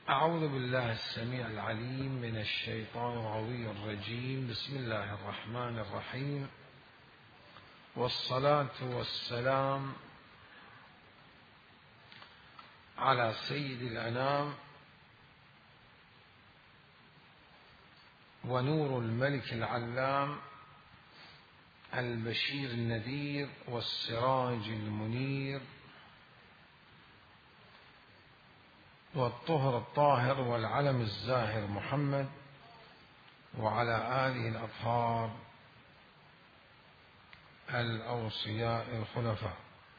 أعوذ بالله السميع العليم من الشيطان الغوي الرجيم. بسم الله الرحمن الرحيم، والصلاة والسلام على سيد الأنام ونور الملك العلام البشير النذير والسراج المنير والطهر الطاهر والعلم الزاهر محمد وعلى آله الأطهار الأوصياء الخلفاء.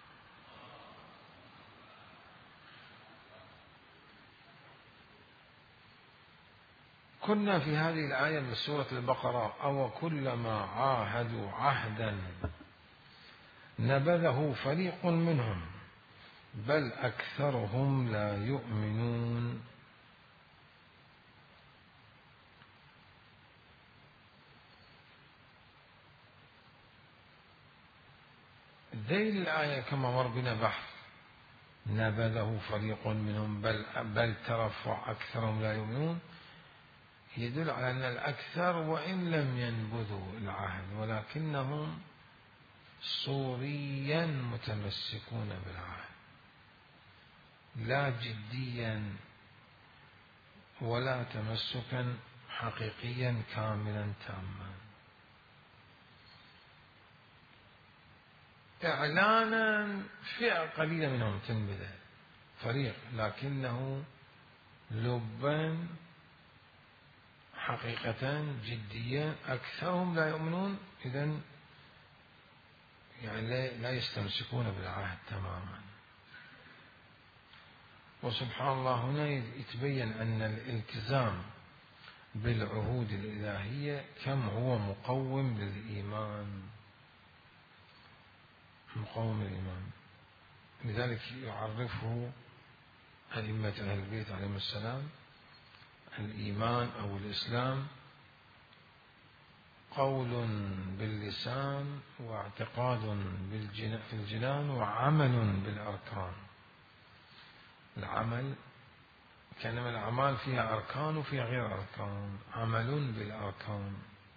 كنا في هذه الآية من سورة البقرة: أو كلما عاهدوا عهدا نبذه فريق منهم بل أكثرهم لا يؤمنون. ذيل الآية كما مر بنا بحث نبذه فريق منهم بل ترفع أكثرهم لا يؤمنون، يدل على أن الأكثر وإن لم ينبذوا العهد ولكنهم صوريا متمسكون بالعهد، لا جديا ولا تمسكا حقيقيا كاملا تاما. إعلانا فئة قليلة منهم تنبذ فريق، لكنه لبا حقيقة جديا أكثرهم لا يؤمنون. إذن يعني لا يستمسكون بالعهد تماما. وسبحان الله هنا يتبين أن الالتزام بالعهود الإلهية كم هو مقوم للإيمان، مقوم الإيمان. لذلك يعرفه أئمة أهل البيت عليهم السلام: الإيمان أو الإسلام قول باللسان واعتقاد في الجنان وعمل بالأركان. العمل كانما الأعمال فيها أركان وفيها غير أركان، عمل بالأركان.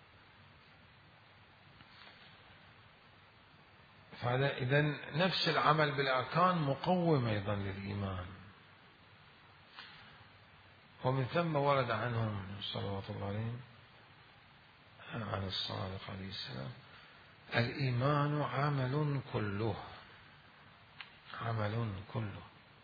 فهذا إذن نفس العمل بالأركان مقوم أيضا للإيمان. ومن ثم ورد عنهم صلوات الله عليهم عن الصادق عليه السلام: الإيمان عمل كله، عمل كله.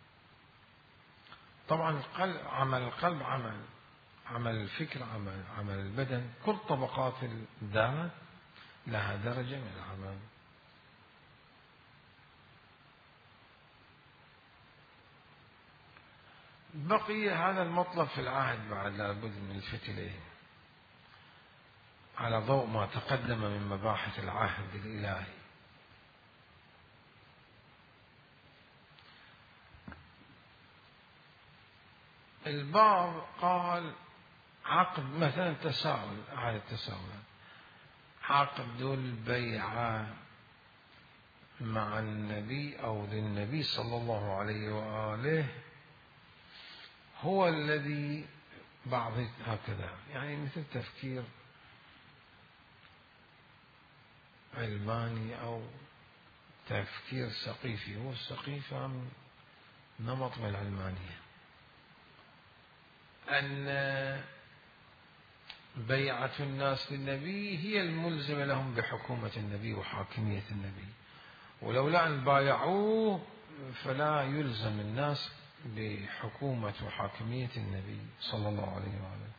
طبعا عمل القلب عمل الفكر عمل البدن، كل طبقات الذات لها درجة من العمل. بقي هذا المطلب في العهد بعد لابد من الفت إليه على ضوء ما تقدم من مباحث العهد الإلهي. البعض قال عقد مثلا تساؤل، أحد التساؤلات: عقد البيعة مع النبي أو للنبي صلى الله عليه وآله هو الذي بعض هكذا، يعني مثل تفكير علماني أو تفكير سقيفي. هو السقيفة نمط من العلمانية، أن بيعة الناس للنبي هي الملزمة لهم بحكومة النبي وحاكمية النبي، ولولا أن بايعوه فلا يلزم الناس بحكومة وحاكمية النبي صلى الله عليه وآله.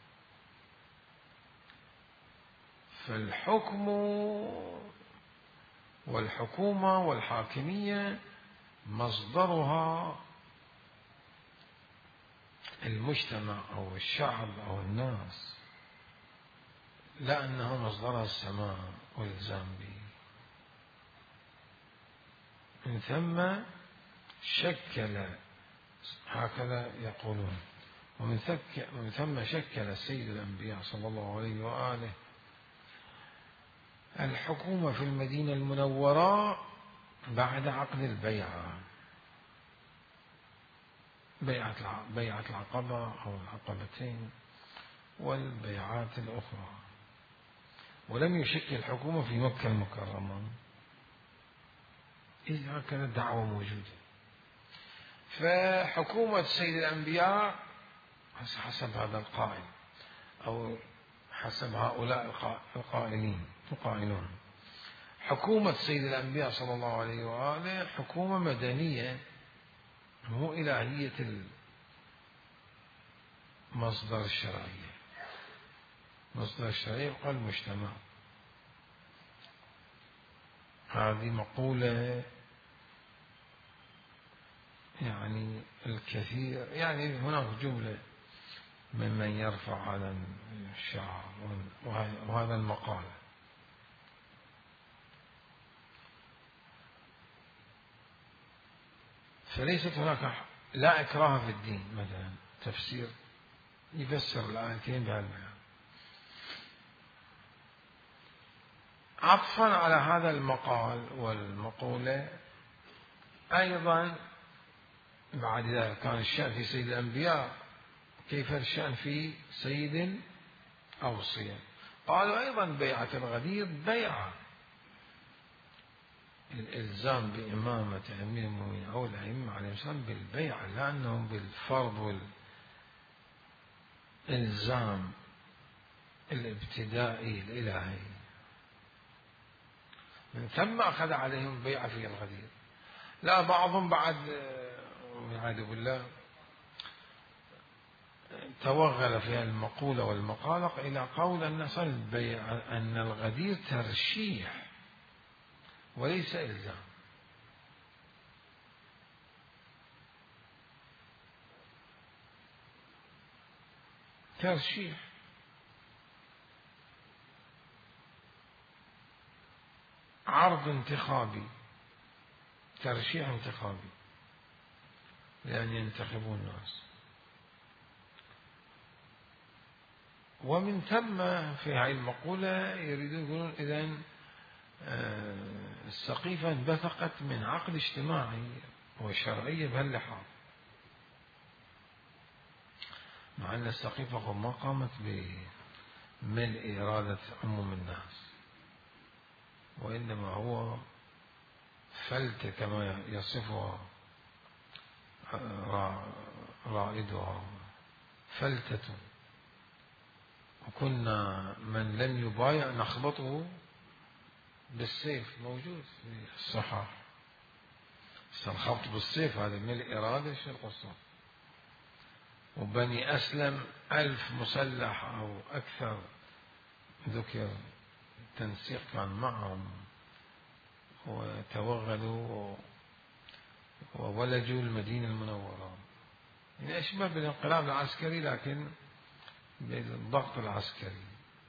فالحكم والحكومة والحاكمية مصدرها المجتمع أو الشعب أو الناس، لا أنه مصدرها السماء والإلزام به. من ثم شكل، هكذا يقولون، ومن ثم شكل سيد الأنبياء صلى الله عليه وآله الحكومة في المدينة المنورة بعد عقد البيعة. بيعة العقبة أو العقبتين والبيعات الأخرى، ولم يشكل الحكومة في مكة المكرمة. إذا هكذا الدعوة موجودة. فحكومة سيد الأنبياء حسب هذا القائل أو حسب هؤلاء القائلون، حكومة سيد الأنبياء صلى الله عليه وآله حكومة مدنية، مو إلهية المصدر الشرعية. مصدر الشرعية قال المجتمع. هذه مقولة يعني الكثير، يعني هناك جملة ممن يرفع هذا الشعار وهذا المقالة. فليست هناك لا إكراه في الدين مثلا تفسير يفسر الآيتين بهالمعنى. عطفا على هذا المقال والمقولة أيضا بعد ذلك كان الشأن في سيد الأنبياء، كيف الشأن في سيد الأوصياء؟ قالوا أيضا بيعة الغدير بيعة، الإلزام بإمامة أمير المؤمنين أو الأئمة عليهم السلام بالبيعة، لأنهم بالفرض والإلزام الابتدائي الإلهي، من ثم أخذ عليهم بيعة في الغدير. لا بعضهم بعد والعياذ بالله توغل في المقولة والمقالق إلى قول أن الغدير ترشيح وليس إلزام. ترشيح، عرض انتخابي، ترشيح انتخابي لأن ينتخبوا الناس. ومن ثم في هذه المقولة يريدون يقولون إذن السقيفة انبثقت من عقد اجتماعي وشرعية بهاللحاظ، مع أن السقيفة ما قامت بملء إرادة عموم الناس، وإنما هو فلتة كما يصفها رائدها، فلتة، وكنا من لم يبايع نخبطه بالسيف، موجود في الصحاح. الخبط بالسيف هذا من الإرادة شو القصة. وبني أسلم 1000 مسلح أو أكثر ذكر، التنسيق كان معهم وتوغلوا وولجوا المدينة المنورة، يعني أشبه بالانقلاب العسكري لكن بالضغط العسكري.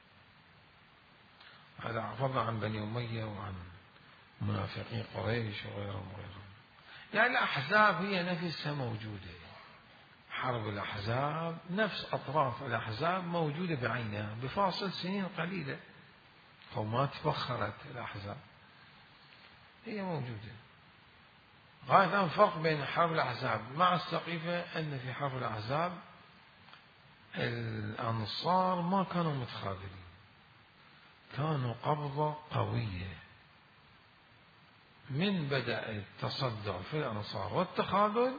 هذا فضلا عن بني أمية وعن منافقين قريش وغيرهم. يعني الأحزاب هي نفسها موجودة، حرب الأحزاب نفس أطراف الأحزاب موجودة بعينها بفاصل سنين قليلة، وما تفخرت الأحزاب، هي موجودة. غاية فرق بين حرب الأحزاب مع السقيفة أن في حرب الأحزاب الأنصار ما كانوا متخاذلين، كانوا قبضة قوية. من بدأ التصدع في الأنصار والتخاذل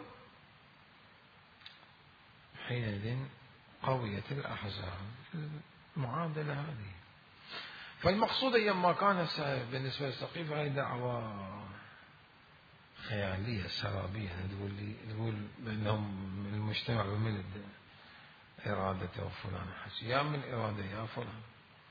حينئذ قوية الأحزاب، المعادلة هذه. فالمقصود أيام ما كان بالنسبة للسقيفة هذه دعوة خيالية سرابية، تقول بأنهم المجتمع بملء إرادته فلان حسي، يا من إرادة يا فلان،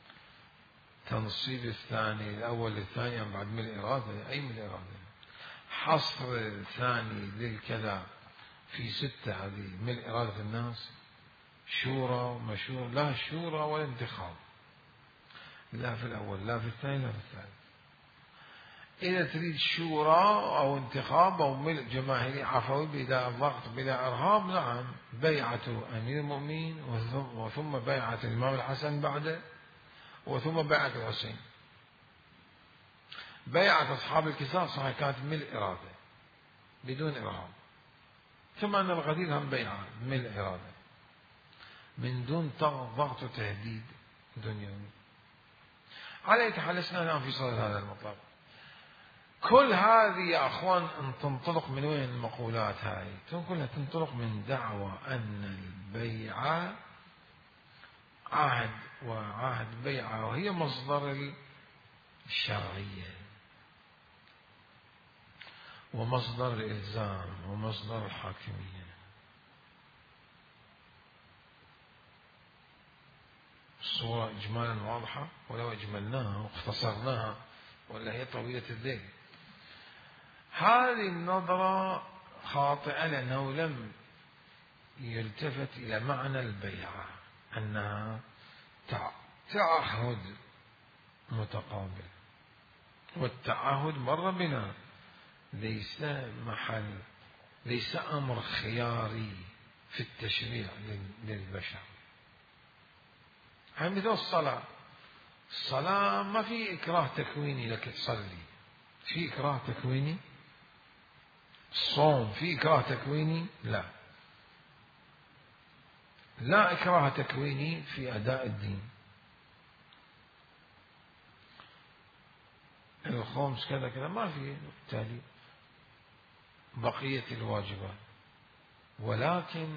تنصيب الثاني الأول للثاني بعد من الإرادة، أي من الإرادة، حصر الثاني للكذا في 6، هذه من إرادة الناس، شورى ومشورى، لا شورى ولا انتخاب، لا في الأول لا في الثاني لا في الثالث. إذا تريد شورى أو انتخاب أو ملء جماهيري عفوي بلا ضغط بلا إرهاب، نعم، بيعة أمير المؤمنين وثم بيعة الإمام الحسن بعده وثم بيعة الحسين. بيعة أصحاب الكساء صحيح كانت ملء إرادة بدون إرهاب، ثم أن الغدير هم بيعة من الإرادة من دون ضغط وتهديد دنيوي. على أي حال لسنا الآن في صدد هذا المطلب. كل هذه يا أخوان أن تنطلق من وين المقولات هاي؟ كلها تنطلق من دعوة أن البيعة عهد، وعهد بيعة وهي مصدر الشرعية ومصدر الإلزام ومصدر الحاكمية. الصورة إجمالا واضحة، ولو أجملناها واختصرناها ولا هي طويلة الذيل. هذه النظرة خاطئة لأنه لم يلتفت إلى معنى البيعة أنها تعهد متقابل، والتعهد مر بنا ليس أمر خياري في التشريع للبشر. مثل الصلاة ما في إكراه تكويني لك تصلي، في إكراه تكويني. الصوم في إكراه تكويني؟ لا إكراه تكويني في أداء الدين. الخمس كذا كذا ما في، بالتالي بقية الواجبات. ولكن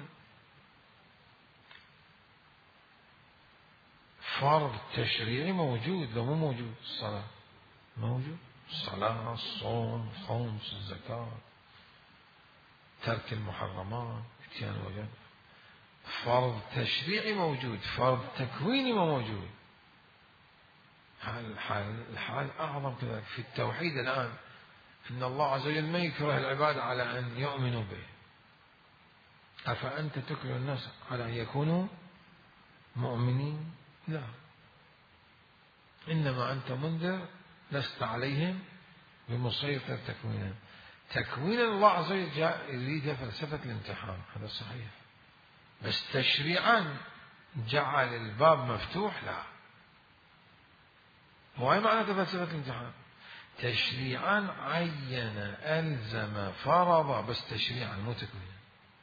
فرض تشريعي موجود، لو مو موجود الصلاة موجود. الصلاة، الصوم، الخمس، الزكاة، ترك المحرمات، اتيان الواجبات. فرض تشريعي موجود، فرض تكويني ما موجود. الحال أعظم كذلك في التوحيد الآن، إن الله عز وجل ما يكره العباد على أن يؤمنوا به. أفأنت تكره الناس على أن يكونوا مؤمنين؟ لا، إنما أنت منذر لست عليهم بمسيطر تكوينا. تكوين الله عز وجل جاء يريد فلسفة الامتحان، هذا صحيح، بس تشريعا جعل الباب مفتوح. لا، وهي معنى فلسفة الامتحان. تشريعا عين، ألزم، فرض، بس تشريعا مو تكوينا.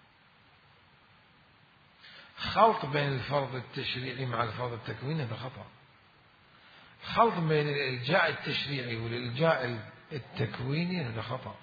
خلط بين الفرض التشريعي مع الفرض التكويني هذا خطأ. خلط بين الإلجاء التشريعي والإلجاء التكويني هذا خطأ.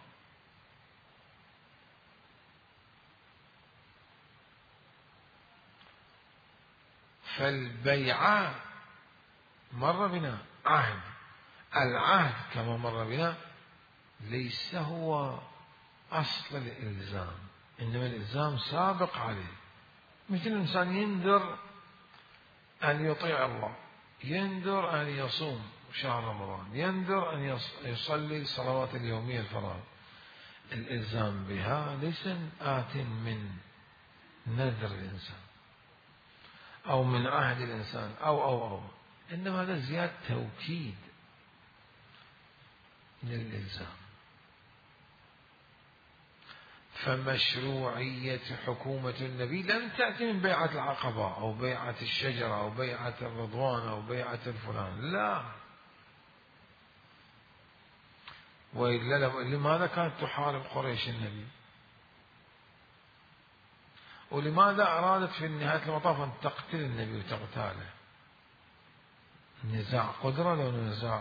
فالبيعة مر بنا عهد، العهد كما مر بنا ليس هو أصل الإلزام، إنما الإلزام سابق عليه. مثل الإنسان ينذر أن يطيع الله، ينذر أن يصوم شهر رمضان، ينذر أن يصلي الصلوات اليومية الفرائض. الإلزام بها ليس آت من نذر الإنسان أو من عهد الإنسان أو إنما هذا زيادة توكيد للإلزام. فمشروعية حكومة النبي لم تأتي من بيعة العقبة أو بيعة الشجرة أو بيعة الرضوان أو بيعة الفلان، لا. وإلا لماذا كانت تحارب قريش النبي؟ ولماذا أرادت في نهاية المطاف أن تقتل النبي وتغتاله؟ نزاع قدرة لو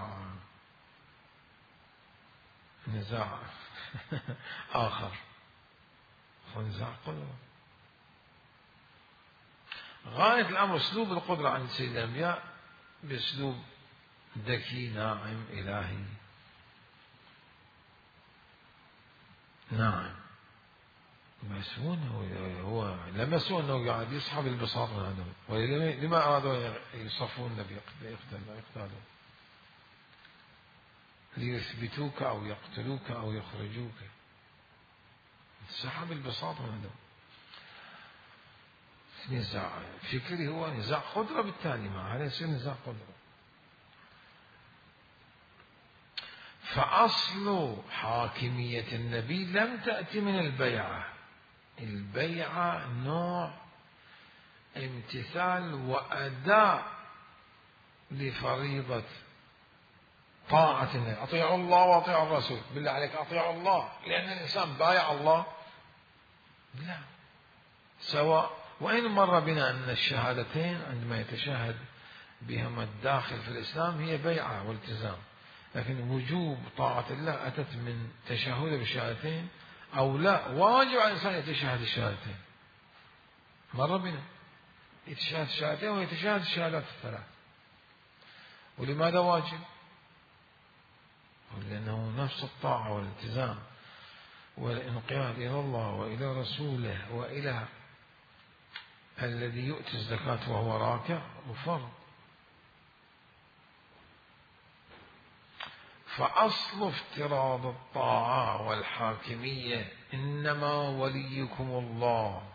نزاع آخر، نزاع قدرة. غاية الأمر أسلوب القدرة عند سيد الأنبياء بأسلوب ذكي ناعم إلهي. نعم، هو لمسوا أنه قاعد يسحب البساط من عندهم، ولما أرادوا يصفون النبي يقتلوا ليثبتوك أو يقتلوك أو يخرجوك. سحب البساط من عندهم. نزاع فكري هو نزاع قدرة، بالتالي مع هذا يصير نزاع قدرة. فأصل حاكمية النبي لم تأتي من البيعة. البيعة نوع امتثال وأداء لفريضة طاعة النبي. أطيعوا الله وأطيعوا الرسول. بالله عليك أطيعوا الله، لأن الإنسان بايع الله لا، سواء. وإن مر بنا أن الشهادتين عندما يتشهد بهما الداخل في الإسلام هي بيعة والتزام، لكن وجوب طاعة الله أتت من تشهد بالشهادتين أو لا، واجب على الإنسان يتشهد الشهادتين. مر بنا يتشهد الشهادتين ويتشهد الشهادات الثلاث. ولماذا واجب؟ لأنه نفس الطاعة والالتزام والانقياد إلى الله وإلى رسوله وإلى الذي يؤتي الزكاة وهو راكع وفرض. فأصل افتراض الطاعة والحاكمية إنما وليكم الله،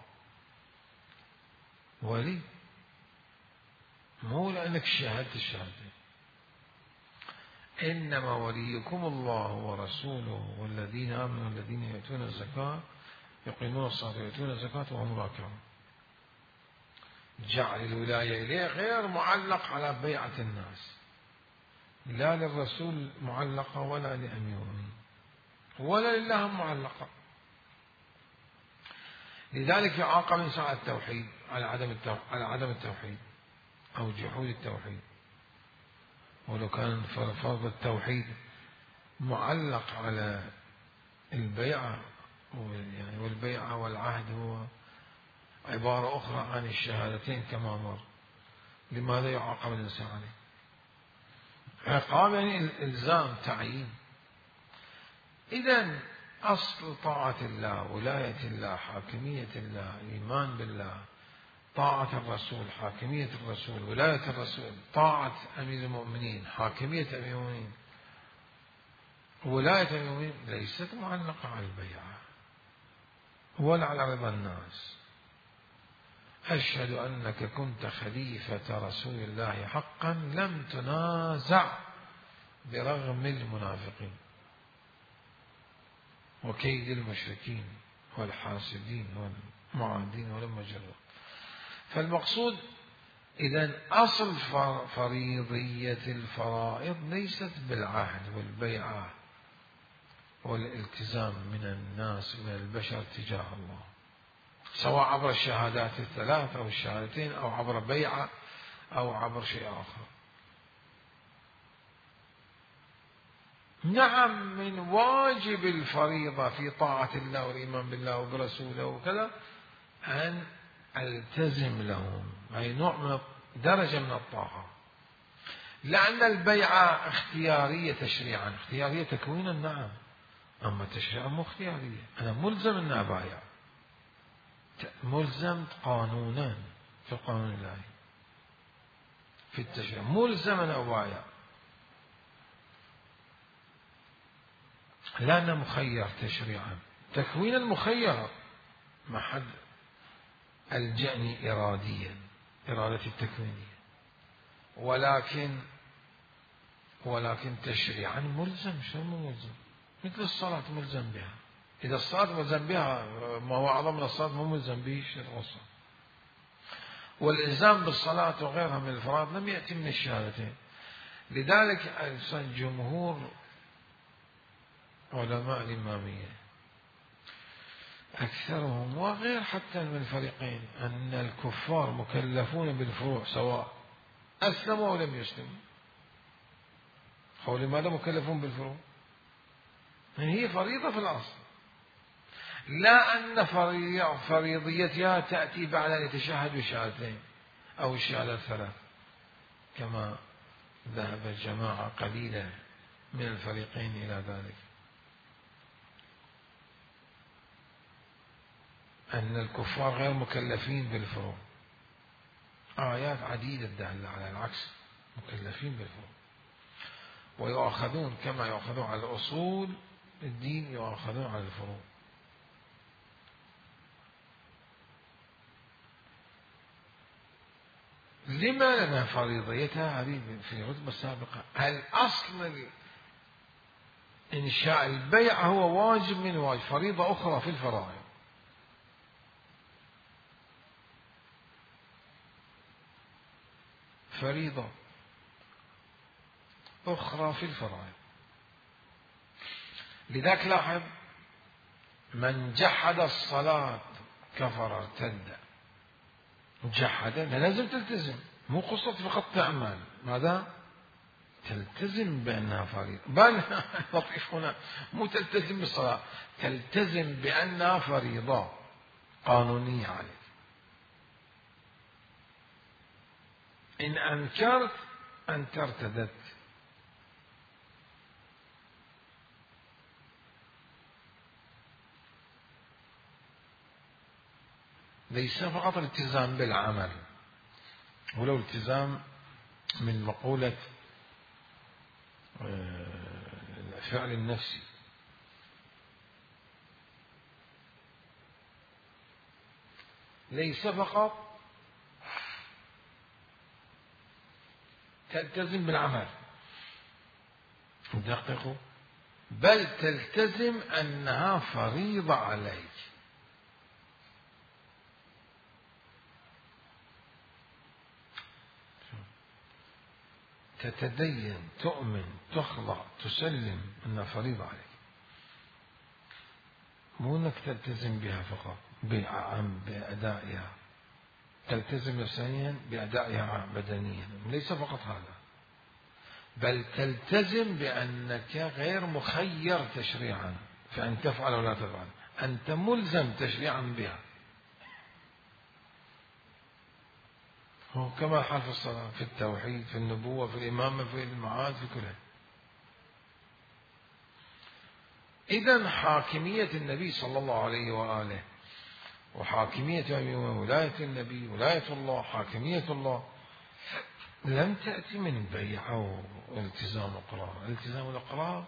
ولي مو لأنك شهدت الشهادة، إنما وليكم الله ورسوله والذين آمنوا الذين يؤتون الزكاة يقيمون الصلاة ويؤتون الزكاة وهم راكعون. جعل الولاية إليه غير معلق على بيعة الناس، لا للرسول معلقة ولا لأمير ولا لله معلقة. لذلك يعاقب الإنسان على التوحيد على عدم التوحيد أو جحود التوحيد. ولو كان فرض التوحيد معلق على البيعة، والبيعة والعهد هو عبارة أخرى عن الشهادتين كما مر، لماذا يعاقب الإنسان عليه؟ عقاب يعني الإلزام، تعيين. إذن أصل طاعة الله، ولاية الله، حاكمية الله، الإيمان بالله، طاعة الرسول، حاكمية الرسول، ولاية الرسول، طاعة أمير المؤمنين، حاكمية أمير المؤمنين، ولاية أمير المؤمنين، ليست معلقة على البيعة ولا على رضا الناس. أشهد أنك كنت خليفة رسول الله حقا لم تنازع برغم المنافقين وكيد المشركين والحاسدين والمعادين ولما جروا. فالمقصود إذن أصل فريضية الفرائض ليست بالعهد والبيعة والالتزام من الناس من البشر تجاه الله، سواء عبر الشهادات الثلاث أو الشهادتين أو عبر بيعة أو عبر شيء آخر. نعم، من واجب الفريضة في طاعة الله والإيمان بالله وبرسوله وكذا أن ألتزم لهم، أي نوع من درجة من الطاعة، لأن البيعة اختيارية تشريعا، اختيارية تكوينا نعم، أما تشريعا مو اختيارية. أنا ملزم أن أبايع، ملزم قانونا في القانون الإلهي، في التشريع ملزم أن أبايع، لا أنا مخير تشريعا. تكوينا مخير ما حد ألجأني إراديا، إرادتي التكوينية، ولكن تشريعا ملزم. شو ملزم؟ مثل الصلاة ملزم بها. إذا الصلاة ملزم بها ما هو أعظم من الصلاة مو ملزم به شيء الغصة. والإلزام بالصلاة وغيرها من الفرائض لم يأتي من الشهادتين. لذلك جمهور علماء الإمامية أكثرهم وغير حتى من الفريقين أن الكفار مكلفون بالفروع سواء أسلموا أو لم يسلموا. لماذا مكلفون بالفروع؟ هي فريضة في الأصل، لا أن فريضيتها تأتي بعد أن يتشهد بشهادتين أو الشهادة الثلاث كما ذهب جماعة قليلة من الفريقين إلى ذلك، أن الكفار غير مكلفين بالفروع. آيات عديدة دالة على العكس، مكلفين بالفروع، ويؤاخذون كما يؤاخذون على الأصول الدين يؤاخذون على الفروع. لما لنا فريضيتها هذه في رتبة سابقة؟ الأصل إنشاء البيع هو واجب من واجب، فريضة أخرى في الفرائض. فريضة أخرى في الفرائض. لذلك لاحظ من جحد الصلاة كفر ارتد جحد، لازم تلتزم، مو قصة فقط تعمل، ماذا تلتزم بأنها فريضة، بل لطيف هنا، مو تلتزم بالصلاة، تلتزم بأنها فريضة قانونية عليك. إن أنكرت أنت ارتدت. ليس فقط الالتزام بالعمل، ولو التزام من مقولة الفعل النفسي، ليس فقط تلتزم بالعمل، دققوا، بل تلتزم أنها فريضة عليك. تتدين، تؤمن، تخضع، تسلم أنها فريضة عليك، مو أنك تلتزم بها فقط بأدائها، تلتزم نفسيا بأدائها بدنيا، ليس فقط هذا، بل تلتزم بأنك غير مخير تشريعا فأن تفعل ولا تفعل، أنت ملزم تشريعا بها. هو كما حال في الصلاة، في التوحيد، في النبوة، في الإمامة، في المعاد، في كلها. إذن حاكمية النبي صلى الله عليه وآله، وحاكمية ولاية النبي، ولاية الله، حاكمية الله، لم تأتي من بيع أو التزام إقرار. التزام الإقرار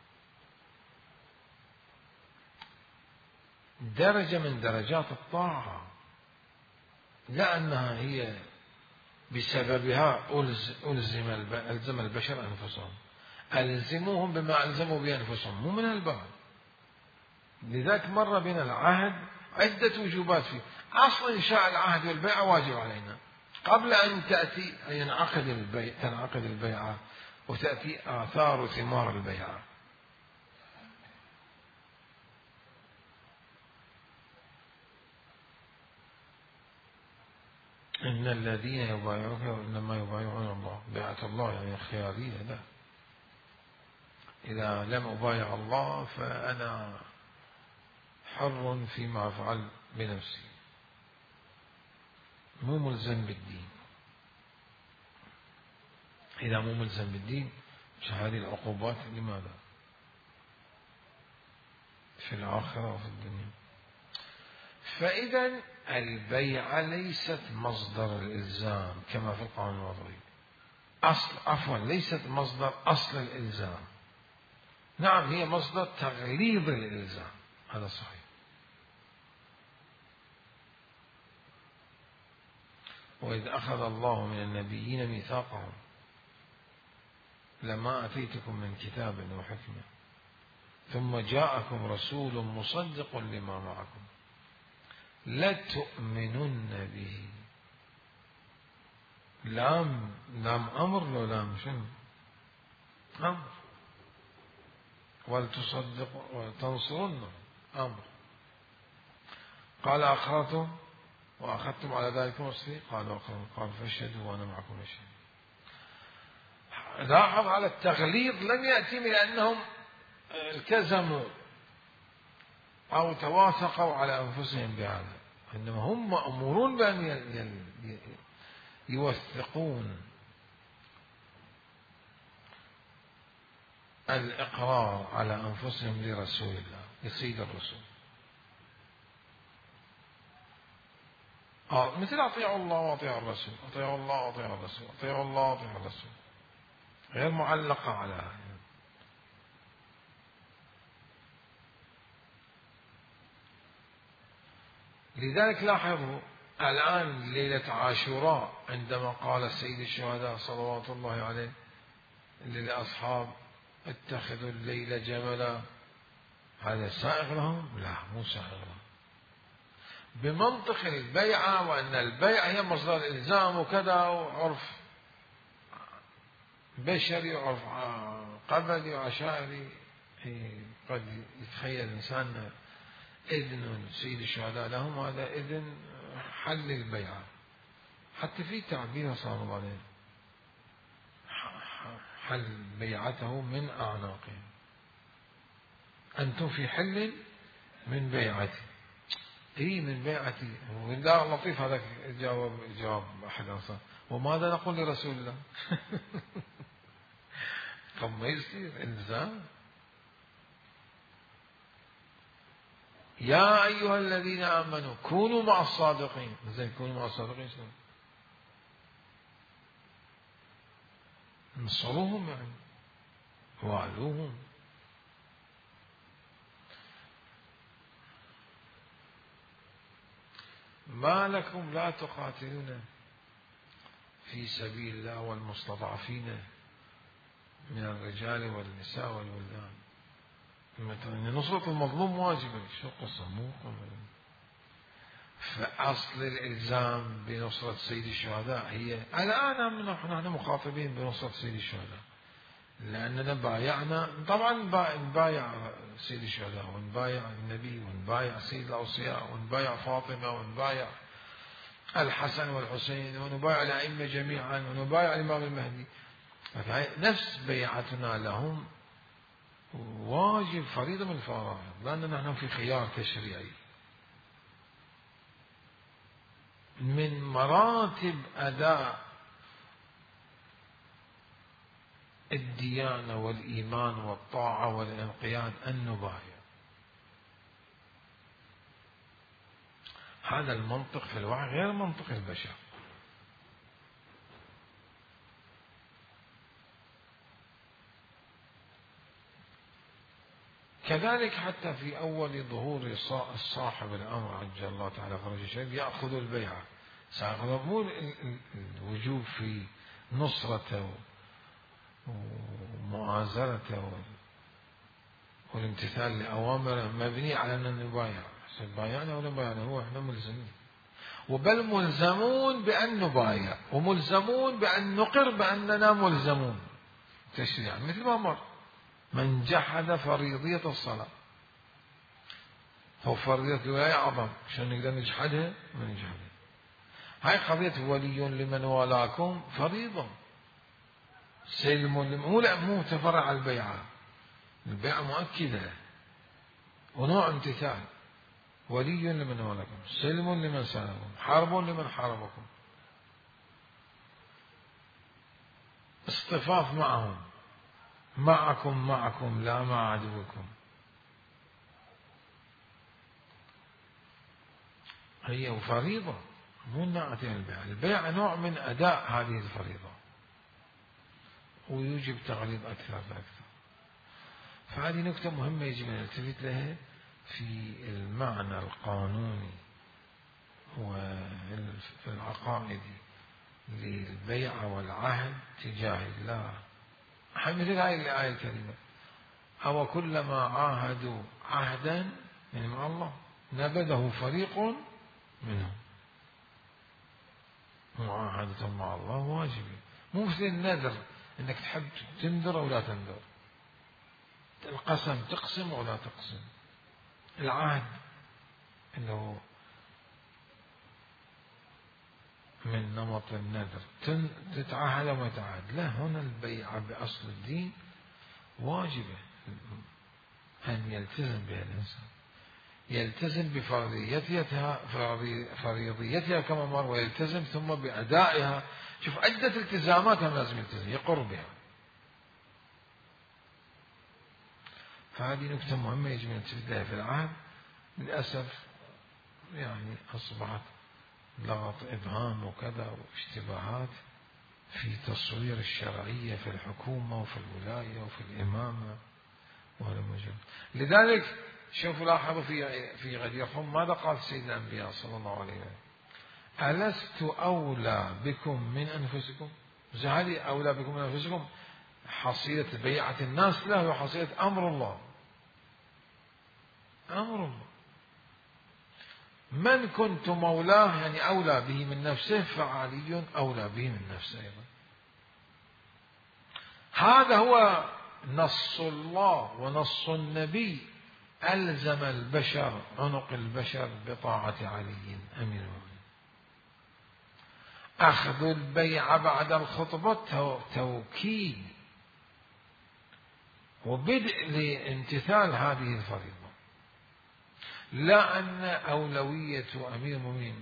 درجة من درجات الطاعة، لأنها هي بسببها ألزم البشر أنفسهم، ألزموهم بما ألزموا بأنفسهم، مو من الباب. لذلك مر بنا العهد عدة وجوبات فيه، أصل إنشاء العهد والبيعة واجب علينا قبل أن تنعقد البيعة وتأتي آثار وثمار البيعة. إن الذين يبايعونك إنما يبايعون الله، بيعة الله يعني خيارية، لا، إذا لم أبايع الله فأنا حر فيما أفعل بنفسي، مو ملزم بالدين. إذا مو ملزم بالدين هذه العقوبات لماذا؟ في الآخرة وفي الدنيا. فإذا البيعة ليست مصدر الإلزام كما في القانون الوضعي، ليست مصدر أصل الإلزام. نعم هي مصدر تغليظ الإلزام، هذا صحيح. وإذ أخذ الله من النبيين ميثاقهم لما أتيتكم من كتاب وحكمة ثم جاءكم رسول مصدق لما معكم لتؤمنن به. لام أمر، لو لام شنو؟ أمر. ولتصدق وتنصرن، أمر. قال أقررتم وأخذتم على ذلك مصري؟ قالوا أقررنا. قال فاشهدوا وأنا معكم أشهد. لاحظ على التغليظ لم يأتي من أنهم التزموا أو تواثقوا على أنفسهم بهذا، إنما هم مأمورون بأن يوثقون الإقرار على أنفسهم لرسول الله، لسيد الرسول. مثل أطيعوا الله وأطيعوا الرسول، أطيعوا الله وأطيعوا الرسول، أطيعوا الله وأطيعوا الرسول، غير معلقة على هذا. لذلك لاحظوا الآن ليلة عاشوراء عندما قال سيد الشهداء صلوات الله عليه للأصحاب اتخذوا الليل جملا، هذا سائغ لهم؟ لا، مو سائغ لهم. بمنطق البيعة وأن البيعة هي مصدر الإلزام وكذا، وعرف بشري وعرف قبلي وعشائري، قد يتخيل الإنسان إذن سيد الشهداء لهم، هذا إذن حل البيعة. حتى في تعبير صار بعدين حل بيعته من أعناقهم، أنتم في حل من بيعتي. إيه من بيعتي؟ ولا لطيف هذا جواب أحد الأنصار، وماذا نقول لرسول الله؟ طب ما يصير إلزام. يا أيها الذين آمنوا كونوا مع الصادقين. زين كونوا مع الصادقين شنو؟ انصروهم يعني، وعلوهم. ما لكم لا تقاتلون في سبيل الله والمستضعفين من الرجال والنساء والولدان. مثلا نصرة المظلوم واجبة، شو قصة مو فأصل الإلزام بنصرة سيد الشهداء هي الآن نحن مخاطبين بنصرة سيد الشهداء، لأننا بايعنا. طبعا نبايع سيد الشهداء، ونبايع النبي، ونبايع سيد الأوصياء، ونبايع فاطمة، ونبايع الحسن والحسين، ونبايع الأئمة جميعا، ونبايع الإمام المهدي. نفس بيعتنا لهم واجب، فريضة من الفرائض، لأننا نحن في خيار تشريعي. من مراتب أداء الديانة والإيمان والطاعة والانقياد أن نبايع. هذا المنطق في الوحي غير منطق البشر. كذلك حتى في أول ظهور صاحب الأمر عجل الله تعالى فرجه الشريف يأخذ البيعة، مو الوجوب في نصرته ومؤازرته والامتثال لأوامره مبني على أن نبايع. بايعنا ولا بايعنا، هو احنا ملزمين، وبل ملزمون بأن نبايع، وملزمون بأن نقر بأننا ملزمون تشريعا، مثل ما مر من جحد فريضية الصلاة. هو فريضة الولاية أعظم، عشان نقدر نجحدها ما نجحدها. هاي قضية ولي لمن والاكم فريضة، سلم مو تفرع على البيعة. البيعة مؤكدة ونوع امتثال. ولي لمن والاكم، سلم لمن سالكم، حرب لمن حاربكم، اصطفاف معهم، معكم لا مع عدوكم. هي فريضة مو ناعتين البيعة. البيعة نوع من أداء هذه الفريضة، ويوجب تغليظ أكثر فأكثر. فهذه نكتة مهمة يجب أن نلتفت لها في المعنى القانوني والعقائدي للبيعة والعهد تجاه الله. مثل هذه الآية الكريمة: أو كلما عاهدوا عهدا من مع الله نبذه فريق منهم. معاهدة مع الله واجبة، مو مثل النذر انك تحب تنذر او لا تنذر، القسم تقسم او لا تقسم. العهد انه من نمط النذر، تتعهد او ما تتعهد. لا، هنا البيعة بأصل الدين واجبة أن يلتزم بها الإنسان، يلتزم بفريضيتها كما مر، ويلتزم ثم بأدائها. شوف عدة التزامات هم لازم يلتزم، يقر بها. فهذه نكتة مهمة يجب أن نلتفت لها في العهد. للأسف يعني أصبحت لغط إبهام وكذا واشتباهات في تصوير الشرعية في الحكومة وفي الولاية وفي الإمامة وهذا المجال. لذلك شوفوا لاحظوا في غدير خم ماذا قال سيد الأنبياء صلى الله عليه وسلم: ألست أولى بكم من أنفسكم؟ هذه أولى بكم من أنفسكم حصيلة بيعة الناس له وحصيلة أمر الله. أمر الله، من كنت مولاه يعني أولى به من نفسه، فعلي أولى به من نفسه أيضا. هذا هو نص الله ونص النبي ألزم البشر عنق البشر بطاعة علي أمير المؤمنين. أخذ البيعة بعد الخطبة توكيد وبدء لامتثال هذه الفريضة، لا أن أولوية أمير المؤمنين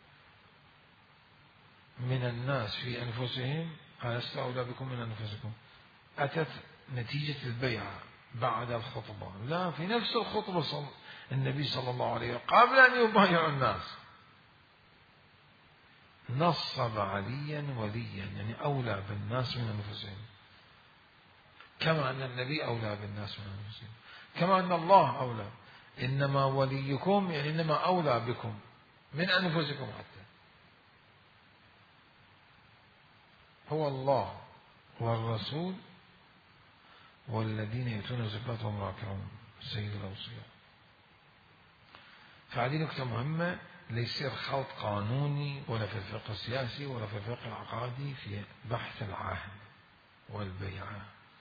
من الناس في أنفسهم ألست أولى بكم من أنفسكم، أتت نتيجة البيعة بعد الخطبة. لا، في نفس الخطبة النبي صلى الله عليه وسلم قبل أن يبايع الناس نصب عليا وليا، يعني أولى بالناس من أنفسهم، كما أن النبي أولى بالناس من أنفسهم، كما أن الله أولى. إنما وليكم يعني إنما أولى بكم من أنفسكم، حتى هو الله والرسول والذين يؤتون زكاتهم راكعون سيد الأوصياء. فهذه نكتة مهمة، ليصير خلط قانوني ولا في الفقه السياسي ولا في الفقه العقادي في بحث العهد والبيعة.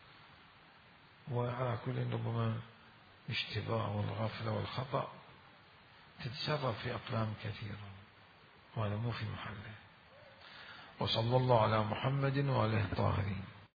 وعلى كل ربما اشتباه والغفلة والخطأ تتسرب في أقلام كثيرة، وهذا مو في محله. وصلى الله على محمد وآله الطاهرين.